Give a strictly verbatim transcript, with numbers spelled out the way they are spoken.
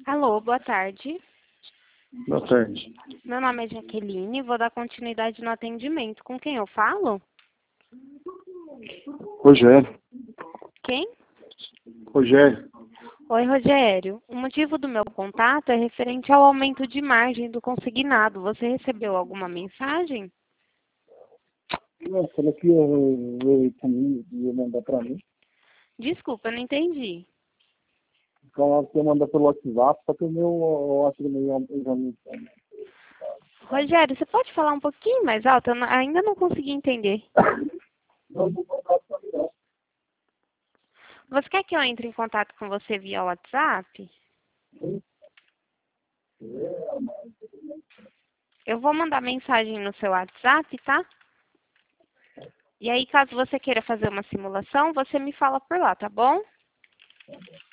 Alô, boa tarde. Boa tarde. Meu nome é Jaqueline, vou dar continuidade no atendimento. Com quem eu falo? Rogério. Quem? Rogério. Oi, Rogério. O motivo do meu contato é referente ao aumento de margem do consignado. Você recebeu alguma mensagem? Não, falou que ia ver comigo, ia mandar pra mim. Desculpa, eu não entendi. Então ela ia mandar pelo WhatsApp, só que o meu, eu acho que meio exame. Rogério, você pode falar um pouquinho mais alto? Eu não- ainda não consegui entender. Você quer que eu entre em contato com você via WhatsApp? Eu vou mandar mensagem no seu WhatsApp, tá? E aí, caso você queira fazer uma simulação, você me fala por lá, tá bom?